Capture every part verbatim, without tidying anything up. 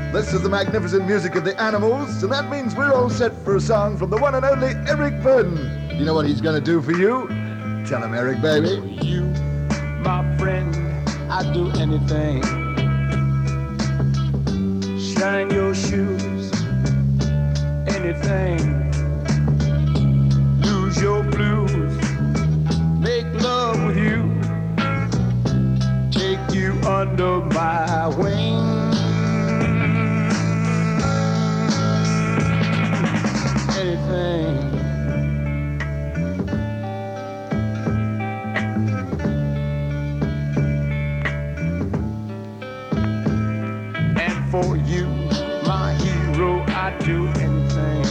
This is the magnificent music of the Animals, and that means we're all set for a song from the one and only Eric Burden. You know what he's gonna do for you? Tell him, Eric, baby. For you, my friend, I'd do anything. Shine your shoes, anything. Lose your blues, make love with you, take you under my wing. Anything. And for you, my hero, I'd do anything.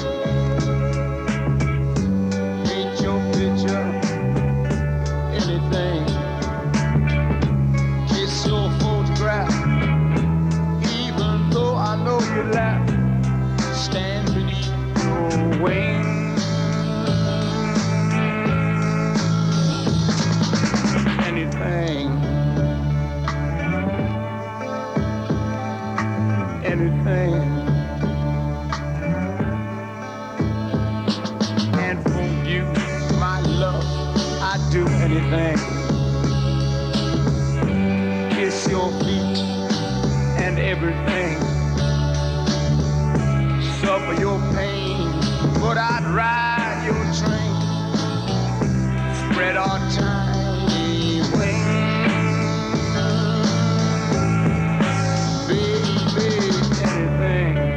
Paint your picture, anything. Kiss your photograph, even though I know you laugh. Stand beneath your wings. Anything. Anything. And for you, my love, I'd do anything. Kiss your feet and everything. Suffer your pain, but I'd ride your train. Spread our tiny wings. Baby, anything.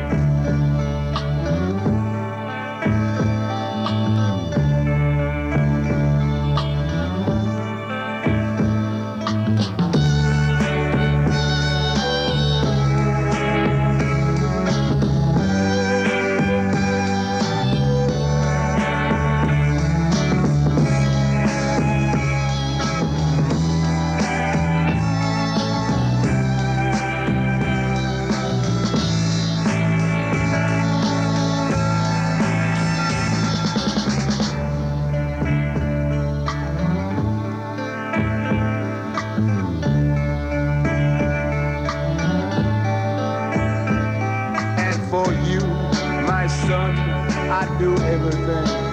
For you, my son, I'd do everything.